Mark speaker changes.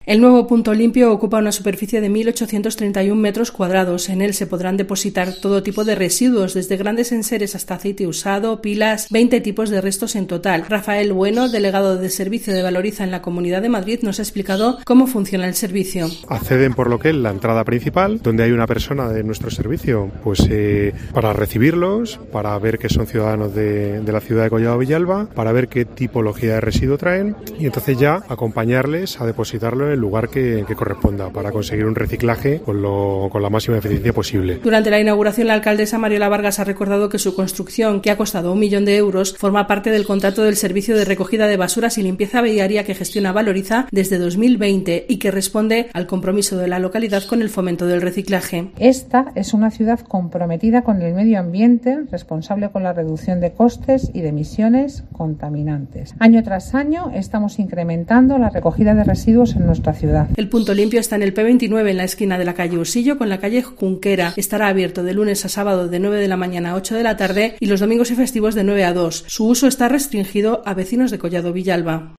Speaker 1: El nuevo punto limpio ocupa una superficie de 1.831 metros cuadrados. En él se podrán depositar todo tipo de residuos, desde grandes enseres hasta aceite usado, pilas, 20 tipos de restos en total. Rafael Bueno, delegado de servicio de Valoriza en la Comunidad de Madrid, nos ha explicado cómo funciona el servicio.
Speaker 2: Acceden por lo que es la entrada principal, donde hay una persona de nuestro servicio, para recibirlos, para ver que son ciudadanos de la ciudad de Collado Villalba, para ver qué tipología de residuo traen y entonces ya acompañarles a depositarlo en el lugar que corresponda para conseguir un reciclaje con la máxima eficiencia posible.
Speaker 1: Durante la inauguración, la alcaldesa Mariola Vargas ha recordado que su construcción, que ha costado 1 millón de euros, forma parte del contrato del servicio de recogida de basuras y limpieza viaria que gestiona Valoriza desde 2020 y que responde al compromiso de la localidad con el fomento del reciclaje.
Speaker 3: Esta es una ciudad comprometida con el medio ambiente, responsable con la reducción de costes y de emisiones contaminantes. Año tras año estamos incrementando la recogida de residuos en nuestra ciudad.
Speaker 1: El punto limpio está en el P29, en la esquina de la calle Ursillo con la calle Junquera. Estará abierto de lunes a sábado de 9 de la mañana a 8 de la tarde y los domingos y festivos de 9 a 2. Su uso está restringido a vecinos de Collado Villalba.